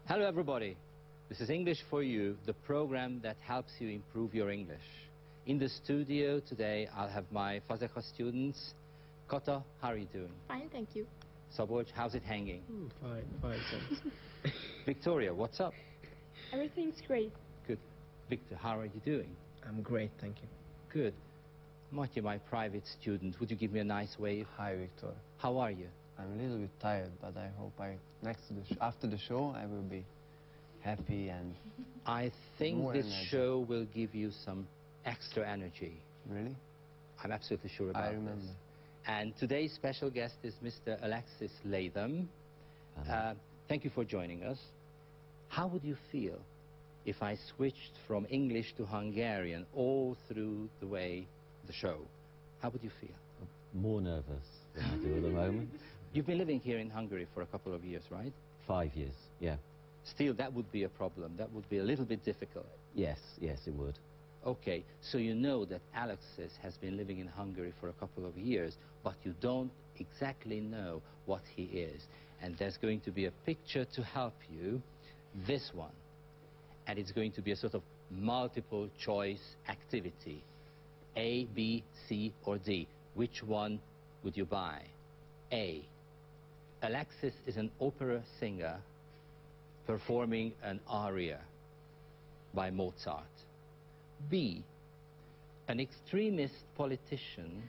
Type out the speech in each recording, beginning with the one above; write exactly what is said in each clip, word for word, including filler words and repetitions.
Hello everybody, this is English for You, the program that helps you improve your English. In the studio today I'll have my Fazeha students. Kota, how are you doing? Fine, thank you. Szabolcs, how's it hanging? Mm, fine, fine, thanks. Victoria, what's up? Everything's great. Good. Victor, how are you doing? I'm great, thank you. Good. Matthew, my private student, would you give me a nice wave? Hi, Victor. How are you? I'm a little bit tired, but I hope I next to the sh after the show I will be happy and I think more this energy. show will give you some extra energy. Really? I'm absolutely sure about I remember. this. And today's special guest is Mister Alexis Latham. Uh, thank you for joining us. How would you feel if I switched from English to Hungarian all through the way the show? How would you feel? More nervous than I do at the moment. You've been living here in Hungary for a couple of years, right? Five years, yeah. Still, that would be a problem. That would be a little bit difficult. Yes, yes, it would. Okay, so you know that Alexis has been living in Hungary for a couple of years, but you don't exactly know what he is. And there's going to be a picture to help you, this one. And it's going to be a sort of multiple choice activity. A, B, C, or D. Which one would you buy? A. Alexis is an opera singer performing an aria by Mozart. B. An extremist politician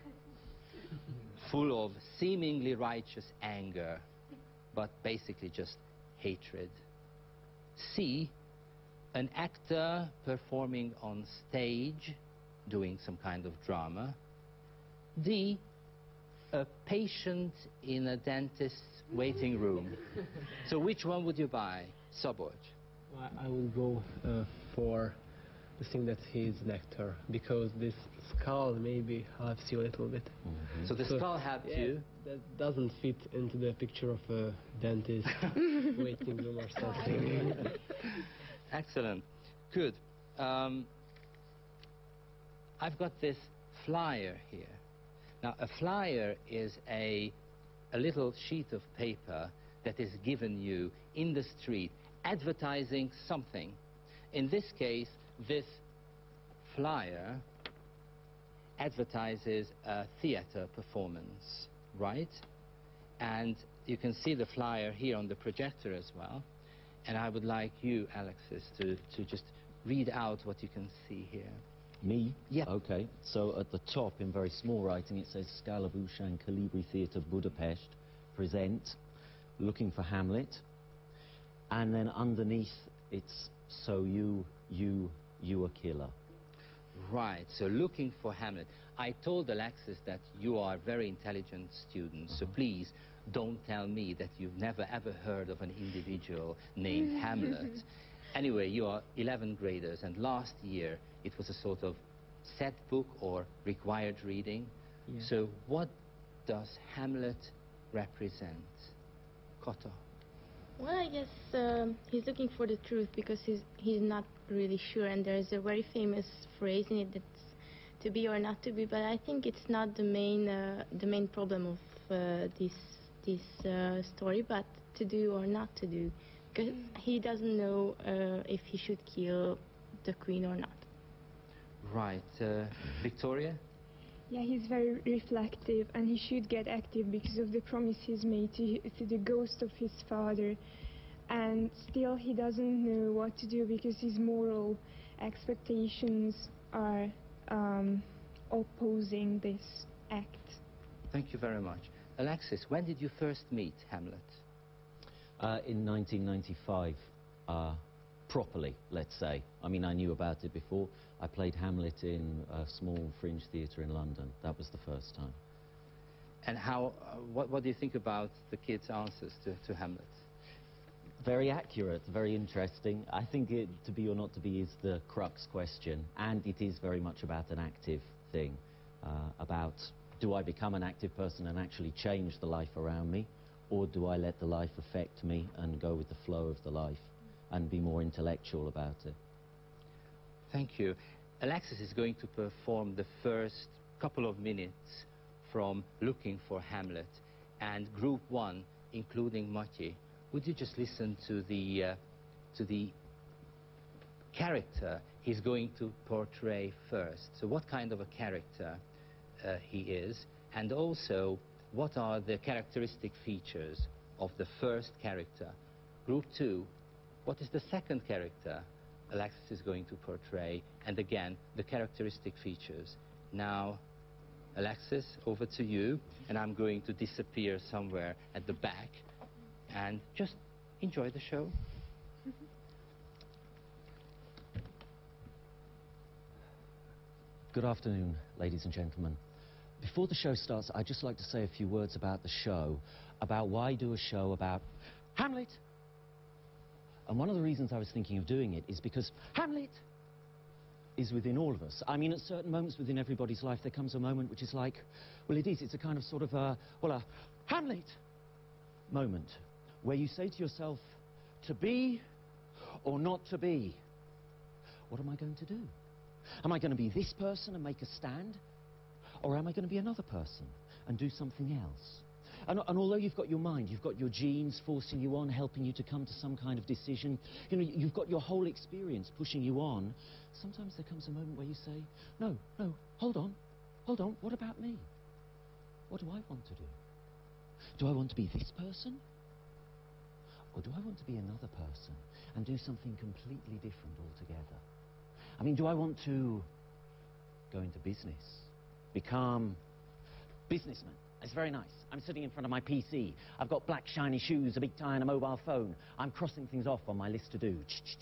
full of seemingly righteous anger, but basically just hatred. C. An actor performing on stage, doing some kind of drama. D. A patient in a dentist's waiting room. So which one would you buy, Szabolcs? I, I would go uh, for the thing that he's an actor, because this skull maybe helps you a little bit. Mm-hmm. So the So, skull helped yeah, you? That doesn't fit into the picture of a dentist waiting room or something. Excellent. Good. Um, I've got this flyer here. Now, a flyer is a, a little sheet of paper that is given you in the street, advertising something. In this case, this flyer advertises a theater performance, right? And you can see the flyer here on the projector as well. And I would like you, Alexis, to, to just read out what you can see here. Me? Yeah. Okay, so at the top, in very small writing, it says Scala Bhushan Calibri Theatre Budapest present, looking for Hamlet. And then underneath, it's so you, you, you a killer. Right, so looking for Hamlet. I told Alexis that you are a very intelligent student, so please don't tell me that you've never ever heard of an individual named Hamlet. Anyway, you are eleventh graders, and last year it was a sort of set book or required reading. Yeah. So what does Hamlet represent? Kota? Well, I guess um, he's looking for the truth because he's he's not really sure, and there's a very famous phrase in it that's to be or not to be. But I think it's not the main uh, the main problem of uh, this this uh, story, but to do or not to do, because he doesn't know uh, if he should kill the queen or not. Right, uh, Victoria? Yeah, he's very reflective, and he should get active because of the promise he's made to, to the ghost of his father. And still he doesn't know what to do because his moral expectations are um, opposing this act. Thank you very much. Alexis, when did you first meet Hamlet? Uh, in nineteen ninety-five, uh, properly, let's say. I mean, I knew about it before. I played Hamlet in a small fringe theatre in London. That was the first time. And how, uh, what, what do you think about the kids' answers to, to Hamlet? Very accurate, very interesting. I think it, to be or not to be is the crux question, and it is very much about an active thing, uh, about do I become an active person and actually change the life around me, or do I let the life affect me and go with the flow of the life and be more intellectual about it? Thank you. Alexis is going to perform the first couple of minutes from Looking for Hamlet, and group one, including Maciej, would you just listen to the uh, to the character he's going to portray first. So what kind of a character uh, he is, and also what are the characteristic features of the first character. Group two, what is the second character Alexis is going to portray, and again, the characteristic features. Now, Alexis, over to you, and I'm going to disappear somewhere at the back, and just enjoy the show. Good afternoon, ladies and gentlemen. Before the show starts, I'd just like to say a few words about the show, about why do a show about Hamlet. And one of the reasons I was thinking of doing it is because Hamlet is within all of us. I mean, at certain moments within everybody's life, there comes a moment which is like, well, it is, it's a kind of sort of a, well, a Hamlet moment, where you say to yourself, to be or not to be, what am I going to do? Am I going to be this person and make a stand? Or am I going to be another person and do something else? And, and although you've got your mind, you've got your genes forcing you on, helping you to come to some kind of decision, you know, you've got your whole experience pushing you on, sometimes there comes a moment where you say, no, no, hold on, hold on, what about me? What do I want to do? Do I want to be this person? Or do I want to be another person and do something completely different altogether? I mean, do I want to go into business, become businessman? It's very nice. I'm sitting in front of my P C. I've got black shiny shoes, a big tie and a mobile phone. I'm crossing things off on my list to do.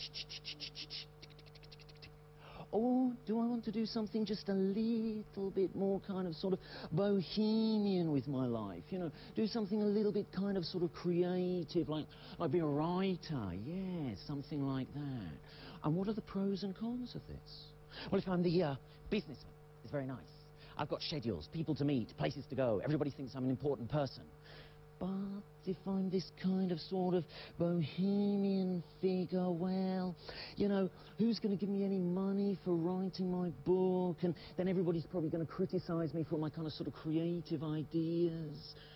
Or do I want to do something just a little bit more kind of sort of bohemian with my life? You know, do something a little bit kind of sort of creative, like, like be a writer. Yeah, something like that. And what are the pros and cons of this? Well, if I'm the uh, businessman, it's very nice. I've got schedules, people to meet, places to go. Everybody thinks I'm an important person. But if I'm this kind of sort of bohemian figure, well, you know, who's going to give me any money for writing my book? And then everybody's probably going to criticize me for my kind of sort of creative ideas.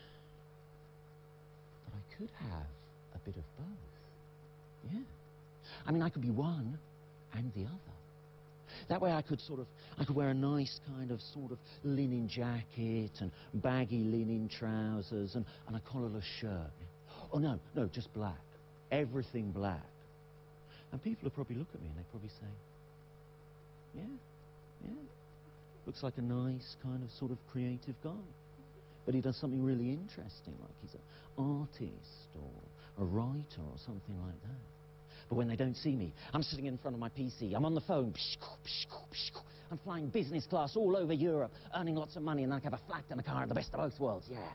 But I could have a bit of both. Yeah. I mean, I could be one and the other. That way I could sort of, I could wear a nice kind of sort of linen jacket and baggy linen trousers and, and a collarless shirt. Oh, no, no, just black. Everything black. And people would probably look at me and they'd probably say, yeah, yeah, looks like a nice kind of sort of creative guy. But he does something really interesting, like he's an artist or a writer or something like that. But when they don't see me, I'm sitting in front of my P C, I'm on the phone, I'm flying business class all over Europe, earning lots of money, and then I can have a flat and a car and the best of both worlds, yeah.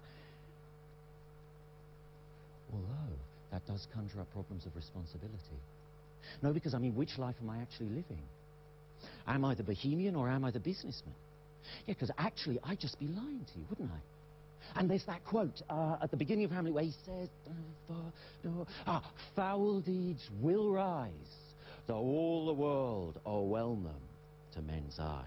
Although, that does conjure up problems of responsibility. No, because, I mean, which life am I actually living? Am I the bohemian or am I the businessman? Yeah, because actually, I'd just be lying to you, wouldn't I? And there's that quote uh, at the beginning of Hamlet where he says, ah, foul deeds will rise, though all the world o'erwhelm them to men's eyes.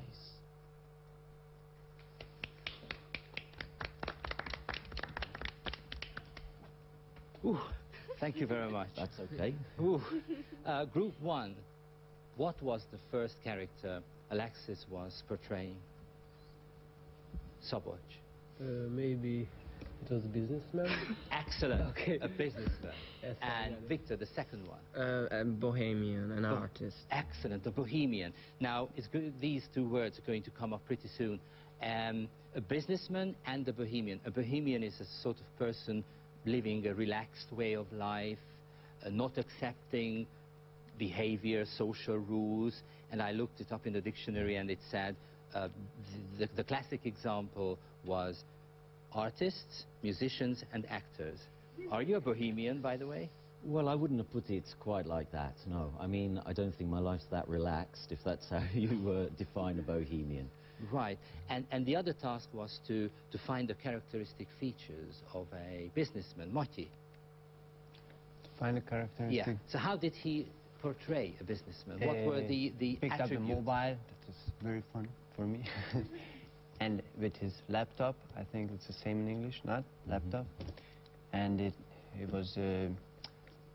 Ooh, thank you very much. That's okay. Ooh. Uh, group one, what was the first character Alexis was portraying? Szabolcs. Uh, maybe it was a businessman. Excellent. Okay. A businessman. Yes, And I got it. Victor, the second one. Uh, a bohemian, an Bo- artist. Excellent, a bohemian. Now, it's good, these two words are going to come up pretty soon. Um, a businessman and a bohemian. A bohemian is a sort of person living a relaxed way of life, uh, not accepting behavior, social rules. And I looked it up in the dictionary and it said, uh, the, the classic example was artists, musicians, and actors. Are you a bohemian, by the way? Well, I wouldn't have put it quite like that, no. I mean, I don't think my life's that relaxed, if that's how you uh, define a bohemian. Right. And, and the other task was to, to find the characteristic features of a businessman. Moti. Find a characteristic. Yeah. So how did he portray a businessman? What were Uh, the, the picked up the attributes? mobile. That is very fun for me. And with his laptop, I think it's the same in English, not laptop. And it it was uh,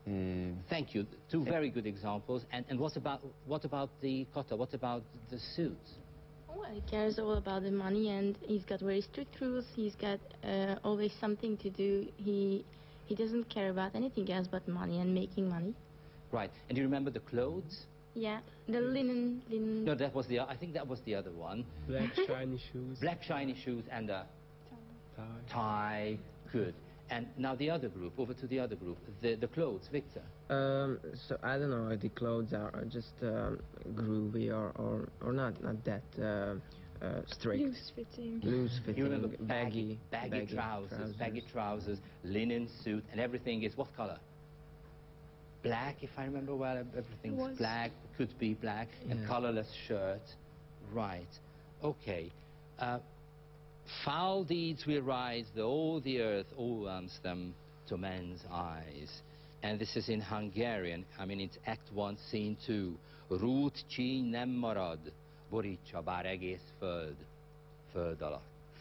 Uh, Thank you. Two very good examples. And, and what about what about the kota? What about the suit? Well, he cares all about the money, and he's got very strict rules. He's got uh, always something to do. He he doesn't care about anything else but money and making money. Right. And do you remember the clothes? Yeah, the linen, linen. No, that was the. I think that was the other one. Black shiny shoes. Black shiny shoes and a tie. tie. Good. And now the other group. Over to the other group. The the clothes, Victor. Um, so I don't know. The clothes are, are just um, groovy or, or or not not that uh, uh, strict. Loose fitting. Loose fitting. You remember baggy, baggy, baggy, trousers, baggy trousers, linen suit, and everything is what color? Black, if I remember well. Everything's Was. black. Could be black, and Yeah. colorless shirt. Right. Okay. Uh, foul deeds will rise, though all the earth overwhelms them to men's eyes. And this is in Hungarian. I mean, it's Act one, Scene two. Rút csíny nem marad, borítsa bár egész föld, föld alatt.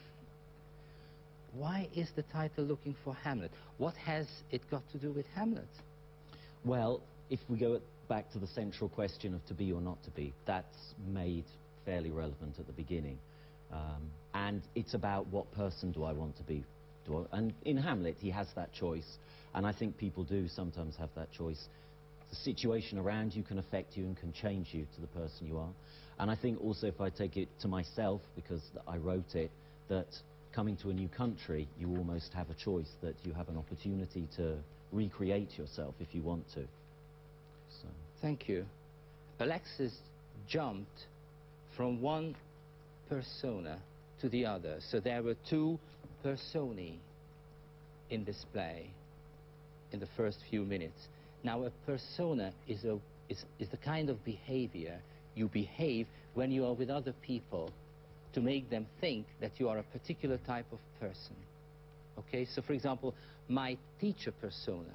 Why is the title looking for Hamlet? What has it got to do with Hamlet? Well, if we go back to the central question of to be or not to be, that's made fairly relevant at the beginning. Um, and it's about what person do I want to be. Do I, and in Hamlet, he has that choice. And I think people do sometimes have that choice. The situation around you can affect you and can change you to the person you are. And I think also, if I take it to myself, because I wrote it, that coming to a new country, you almost have a choice, that you have an opportunity to recreate yourself if you want to. So. Thank you. Alexis jumped from one persona to the other. So there were two personae in this play in the first few minutes. Now, a persona is, a, is, is the kind of behavior you behave when you are with other people to make them think that you are a particular type of person. Okay, so for example, my teacher persona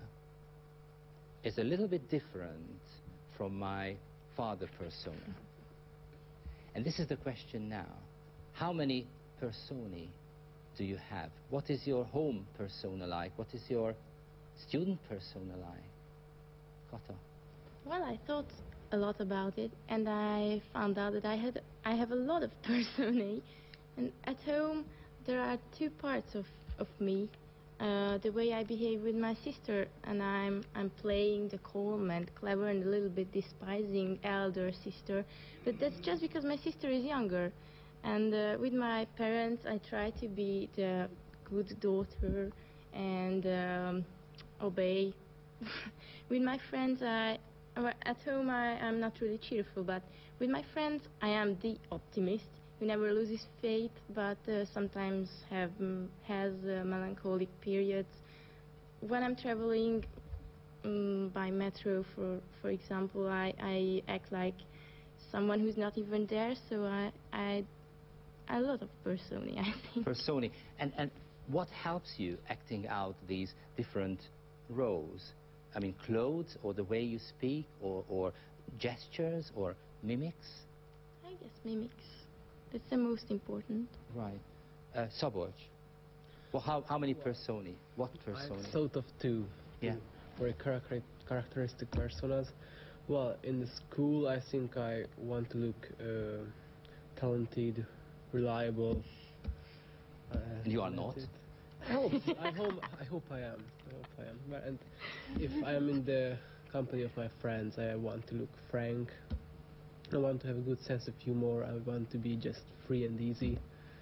is a little bit different from my father persona. And this is the question now. How many personae do you have? What is your home persona like? What is your student persona like? Kata. Well, I thought a lot about it, and I found out that I had I have a lot of personae. And at home, there are two parts of of me. Uh, the way I behave with my sister, and I'm I'm playing the calm and clever and a little bit despising elder sister, but that's just because my sister is younger. And uh, with my parents, I try to be the good daughter and um, obey. With my friends, I well, at home I am not really cheerful, but with my friends, I am the optimist who never loses faith, but uh, sometimes have mm, has uh, melancholic periods. When I'm traveling um, by metro, for for example, I, I act like someone who's not even there. So I I a lot of personae, I think. Personae. And and what helps you acting out these different roles? I mean, clothes, or the way you speak, or or gestures, or mimics. I guess mimics. That's the most important. Right. Uh, Szabolcs. Well, how, how many personae? What personae? I thought of two. Yeah. two very character characteristic personas. Well, in the school, I think I want to look uh, talented, reliable. Uh, You are not. talented. I hope. I hope. I hope I am. I hope I am. But- And if I am in the company of my friends, I want to look frank. I want to have a good sense of humor. I want to be just free and easy.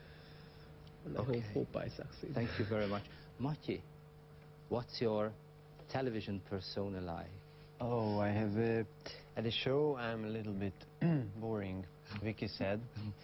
And I Okay. hope, hope I succeed. Thank you very much. Mati, what's your television persona like? Oh, I have uh, at the show I'm a little bit boring, Vicky said.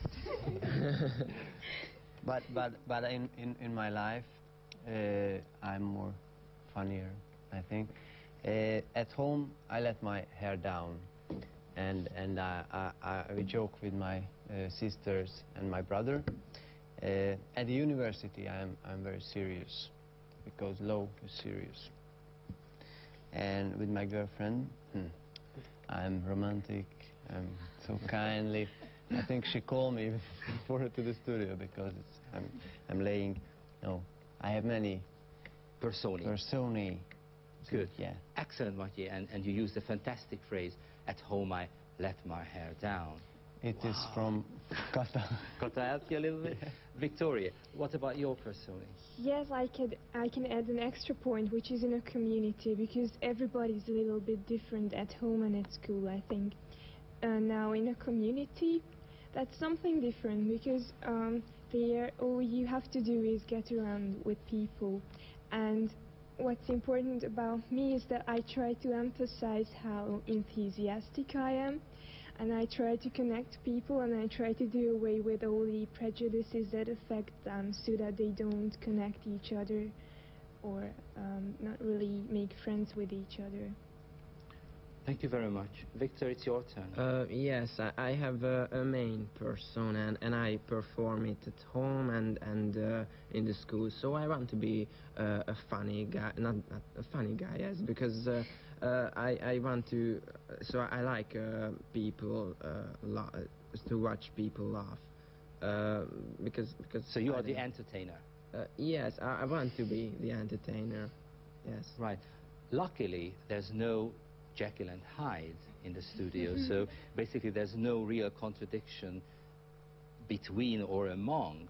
but but but in in, in my life uh, I'm more funnier, I think. Uh, at home I let my hair down, and and I I, I we joke with my uh, sisters and my brother. Uh, at the university I'm I'm very serious, because law is serious. And with my girlfriend, hmm, I'm romantic, I'm so kindly. I think she called me before to the studio because it's, I'm, I'm laying, no, I have many Personae. personae. Good. Yeah. Excellent, Mathieu. And, and you used a fantastic phrase, at home I let my hair down. It is Wow. from Kata. Got to help you a little bit? Victoria, what about your persona? Yes, I can, I can add an extra point, which is in a community, because everybody's a little bit different at home and at school, I think. Uh, now, in a community, that's something different, because um, there, all you have to do is get around with people. And what's important about me is that I try to emphasize how enthusiastic I am, and I try to connect people, and I try to do away with all the prejudices that affect them so that they don't connect each other or um, not really make friends with each other. Thank you very much. Victor, it's your turn. Uh, yes, I, I have a, a main persona, and, and I perform it at home and and uh, in the school. So I want to be uh, a funny guy, not, not a funny guy, yes, because uh, uh, I I want to. So I like uh, people uh, la to watch people laugh, uh, because because. So you I are the don't- entertainer. Uh, yes, I, I want to be the entertainer. Yes. Right. Luckily, there's no Jekyll and Hyde in the studio, so basically there's no real contradiction between or among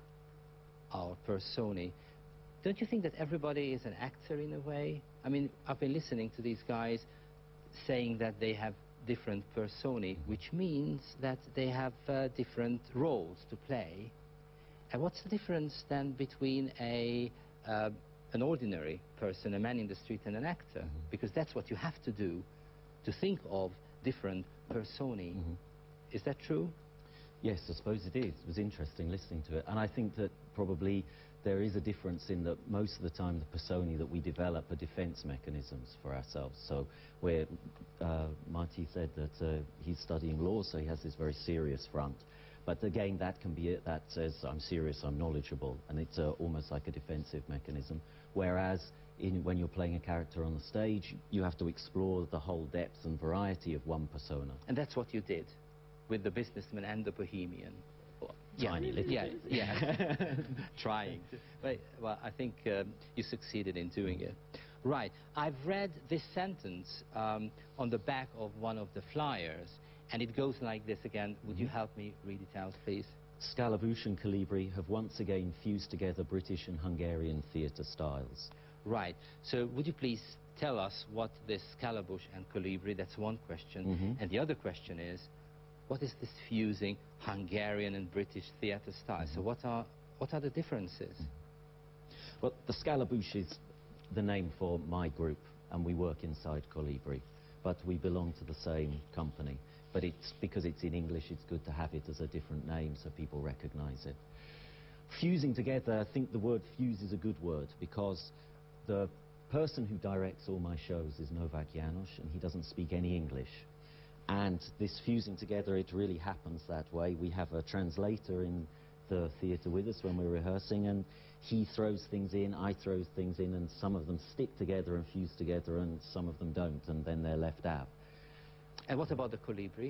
our personae. Don't you think that everybody is an actor in a way? I mean, I've been listening to these guys saying that they have different personae, which means that they have uh, different roles to play. And what's the difference then between a uh, an ordinary person, a man in the street, and an actor? Mm-hmm. Because that's what you have to do, to think of different personae. Mm-hmm. Is that true? Yes, I suppose it is. It was interesting listening to it. And I think that probably there is a difference in that most of the time the personae that we develop are defense mechanisms for ourselves. So where uh, Marty said that uh, he's studying law, so he has this very serious front. But again, that can be it. That says, I'm serious, I'm knowledgeable. And it's uh, almost like a defensive mechanism. Whereas in, when you're playing a character on the stage, you have to explore the whole depth and variety of one persona. And that's what you did with the businessman and the bohemian. Tiny little yeah, bit. yeah, trying. But, well, I think um, you succeeded in doing it. Right, I've read this sentence um, on the back of one of the flyers, and it goes like this again. Would you help me read it out, please? Scaramouche and Colibri have once again fused together British and Hungarian theatre styles. Right, so would you please tell us what this Scaramouche and Colibri, that's one question, Mhm. and the other question is, what is this fusing Hungarian and British theatre style? So what are, what are the differences? Well, the Scaramouche is the name for my group, and we work inside Colibri, but we belong to the same company. But it's, because it's in English, it's good to have it as a different name so people recognize it. Fusing together, I think the word fuse is a good word, because the person who directs all my shows is Novak János, and he doesn't speak any English. And this fusing together, it really happens that way. We have a translator in the theatre with us when we're rehearsing, and he throws things in, I throw things in, and some of them stick together and fuse together, and some of them don't, and then they're left out. And what about the Colibri?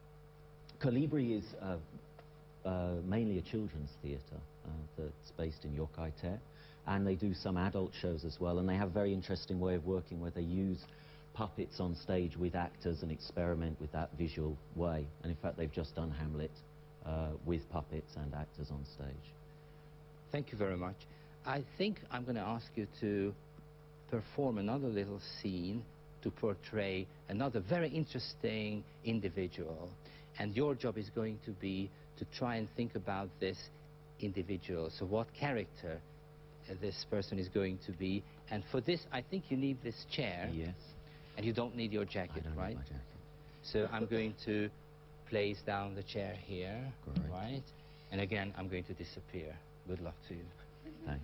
Colibri is uh, uh, mainly a children's theatre uh, that's based in Jókai, and they do some adult shows as well, and they have a very interesting way of working where they use puppets on stage with actors and experiment with that visual way. And in fact, they've just done Hamlet uh, with puppets and actors on stage. Thank you very much. I think I'm going to ask you to perform another little scene to portray another very interesting individual. And your job is going to be to try and think about this individual. So what character uh, this person is going to be. And for this, I think you need this chair. Yes. And you don't need your I jacket, don't right? need my jacket. So I'm going to place down the chair here, Great. right? And again, I'm going to disappear. Good luck to you. Thanks.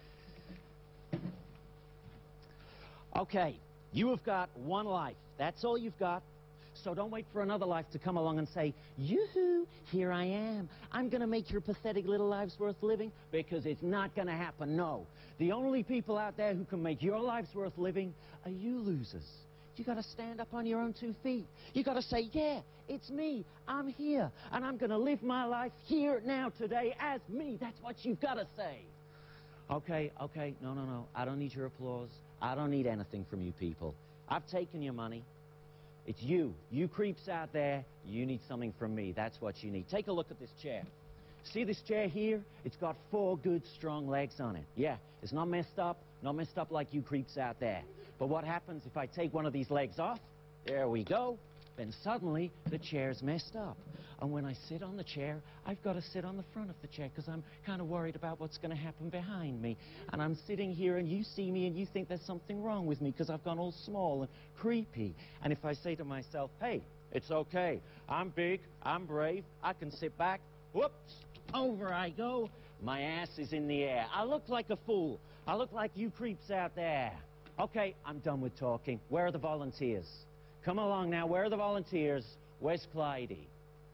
Okay, you have got one life. That's all you've got. So don't wait for another life to come along and say, yoo-hoo, here I am. I'm going to make your pathetic little lives worth living, because it's not going to happen, no. The only people out there who can make your lives worth living are you losers. You got to stand up on your own two feet. You got to say, yeah, it's me. I'm here, and I'm going to live my life here, now, today, as me. That's what you've got to say. Okay, okay, no, no, no. I don't need your applause. I don't need anything from you people. I've taken your money. It's you. You creeps out there, you need something from me. That's what you need. Take a look at this chair. See this chair here? It's got four good, strong legs on it. Yeah, it's not messed up, not messed up like you creeps out there. But what happens if I take one of these legs off? There we go. Then suddenly, the chair's messed up. And when I sit on the chair, I've got to sit on the front of the chair because I'm kind of worried about what's going to happen behind me. And I'm sitting here and you see me and you think there's something wrong with me because I've gone all small and creepy. And if I say to myself, hey, it's okay, I'm big, I'm brave, I can sit back, whoops, over I go, my ass is in the air. I look like a fool. I look like you creeps out there. Okay, I'm done with talking. Where are the volunteers? Come along now. Where are the volunteers? Where's Clydie?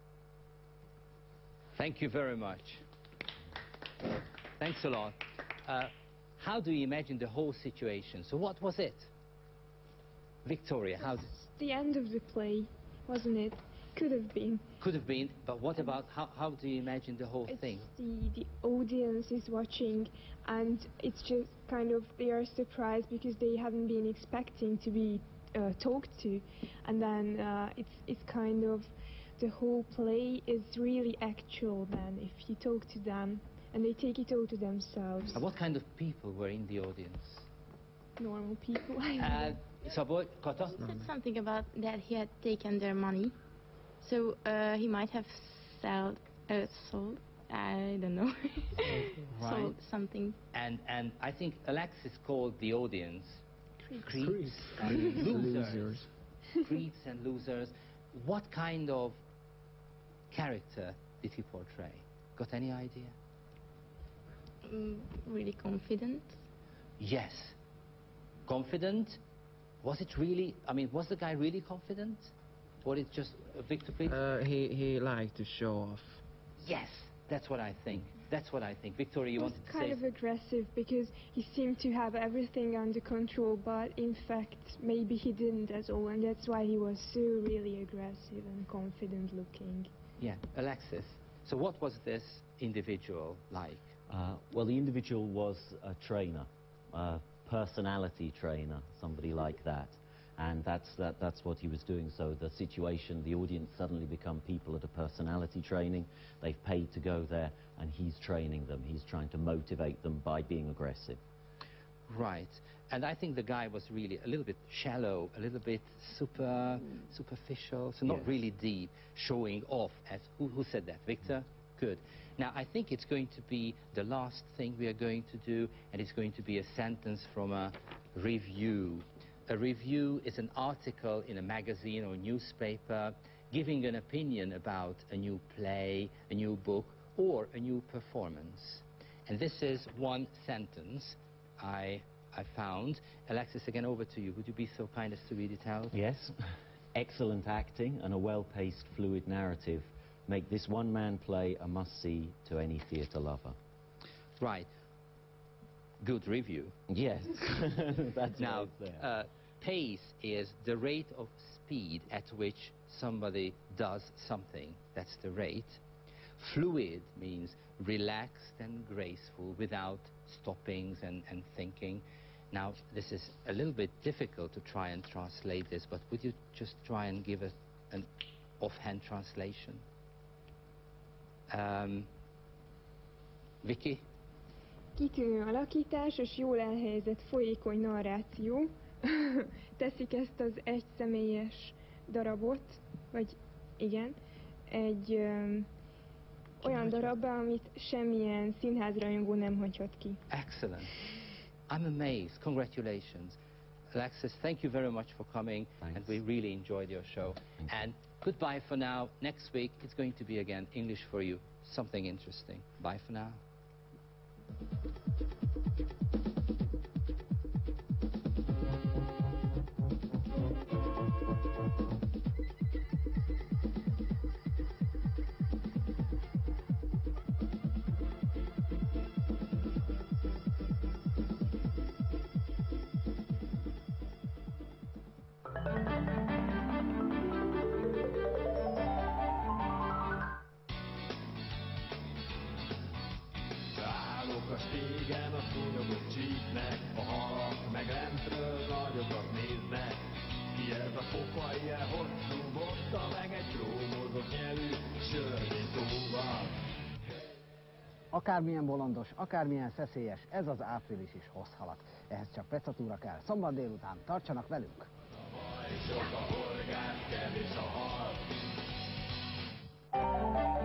Thank you very much. Thanks a lot. Uh, how do you imagine the whole situation? So what was it? Victoria, how... It's the end of the play, wasn't it? Could have been. Could have been, but what about, how, how do you imagine the whole It's thing? the, the audience is watching, and it's just kind of, they are surprised because they haven't been expecting to be uh, talked to. And then uh, it's, it's kind of, the whole play is really actual then, if you talk to them, and they take it all to themselves. And what kind of people were in the audience? Normal people. Uh, Szaboly, Kata? He said something about that he had taken their money. So uh, he might have sold, uh, sold, I don't know, Right. sold something. And, and I think Alexis called the audience Creeps. creeps, Creeps. and losers. Losers. Creeps and losers. What kind of character did he portray? Got any idea? Mm, really confident. Yes. Confident? Was it really, I mean, was the guy really confident? Or it just uh, Victor, please? Uh, he, he liked to show off. Yes, that's what I think. That's what I think. Victoria, you He was wanted to kind say... of aggressive because he seemed to have everything under control, but in fact maybe he didn't at all, and that's why he was so really aggressive and confident looking. Yeah, Alexis. So what was this individual like? Uh, well, the individual was a trainer, a personality trainer, somebody like that. And that's, that, that's what he was doing. So the situation, the audience suddenly become people at a personality training. They've paid to go there, and he's training them. He's trying to motivate them by being aggressive. Right. And I think the guy was really a little bit shallow, a little bit super, superficial, so not Yes. really deep, showing off. As who, who said that? Victor? Good. Now, I think it's going to be the last thing we are going to do, and it's going to be a sentence from a review. A review is an article in a magazine or a newspaper giving an opinion about a new play, a new book, or a new performance. And this is one sentence I, I found. Alexis, again, over to you. Would you be so kind as to read it out? Yes. Excellent acting and a well-paced, fluid narrative make this one-man play a must-see to any theatre lover. Right. Good review. Yes. That's Now, right there. uh, pace is the rate of speed at which somebody does something. That's the rate. Fluid means relaxed and graceful without stoppings and, and thinking. Now, this is a little bit difficult to try and translate this, but would you just try and give us an offhand translation? Um, Vicky? Kitűnő alakítás és jól elhelyezett folyékony narráció teszik ezt az egyszemélyes darabot, vagy igen, egy öm, olyan darabba, amit semmilyen színházrajongó nem hagyhat ki. Excellent. I'm amazed. Congratulations. Alexis, thank you very much for coming. Thanks. And we really enjoyed your show. Thank you. And goodbye for now. Next week, it's going to be again English for you. Something interesting. Bye for now. Állok a stégen, Akármilyen bolondos, akármilyen szeszélyes, ez az április is hozhalat. Ehhez csak pecatúra kell. Szombat délután tartsanak velünk! Sok a horgász, kevés a hal.